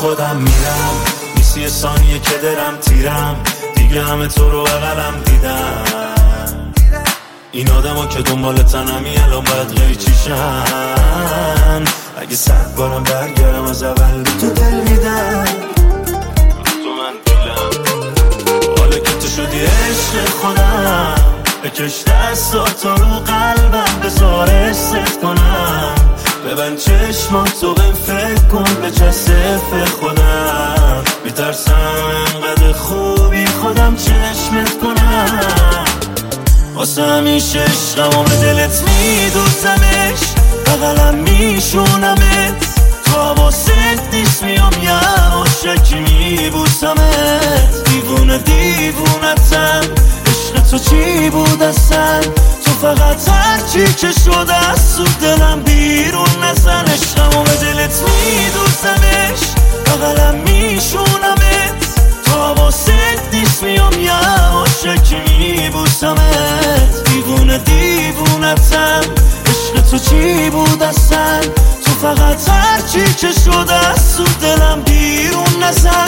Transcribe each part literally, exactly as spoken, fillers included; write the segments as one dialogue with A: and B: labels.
A: خودم میرم، نیست یه ثانیه که درم تیرم، دیگه همه تو رو اقلم دیدم. این آدم ها که دنبال تنمی الان باید قیچیشن. اگه صد بارم برگرم از اول تو دل میدم، تو من دیلم. حالا که تو شدی عشق خودم، بکش دستات رو قلبم بذار ست کنم. ببند چشماتو بهم فکر کن، به چسف خودم میترسم انقدر خوبی خودم چشمت کنم. واسه همیشه عشقمو به دلت میدوزمش، بغلم میشونمت، تو حواست نیست میام یه عاشقی میبوسمت. دیوونه دیوونتم، عشق تو چی بود اصلا؟ تو فقط هرچی که شده از تو دلم بیرون نزن. عشقمو به دلت میدوزمش، بغلم میشونمت، تو حواست نیست میام یه عاشقی میبوسمت. دیوونه دیوونتم، عشق تو چی بود اصلا؟ تو فقط هرچی که شده از تو دلم بیرون نزن.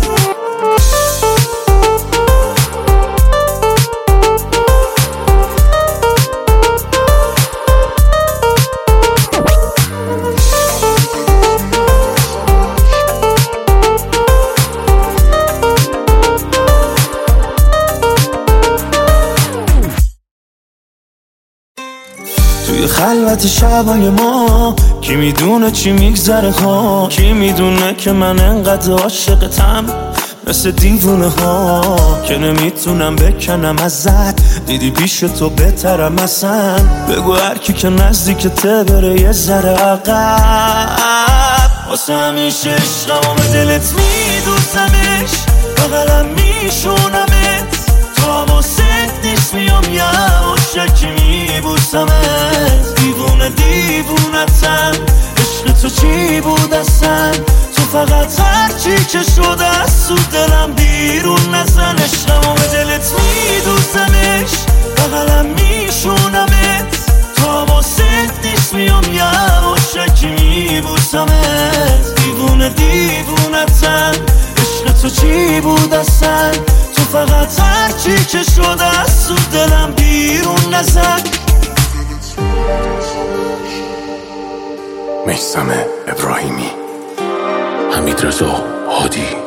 A: توی خلوت شبای ما کی میدونه چی میگذره ها؟ کی میدونه که من انقدر عاشقتم مثل دیوونه ها که نمیتونم بکنم ازت. دیدی پیش تو بهترم اصلا، بگو هر کی که نزدیکته بره یه ذره عقب. واسه همیشه عشقمو به دلت میدوزمش، بغلم میشونمت، تو حواست نیست میام یه عاشقی میبوسمت. دیوونه دیوونتم، عشق تو چی بود اصلا؟ تو فقط هرچی که شده از تو دلم بیرون نزن. عشقمو به دلت میدوزمش، بغلم میشونمت، تو حواست نیست میام یه عاشقی میبوسمت. دیوونه دیوونتم، عشق تو چی بود اصلا؟ تو فقط هرچی که شده از تو دلم بیرون نزن.
B: میثم ابراهیمی، حمیدرضا هادی.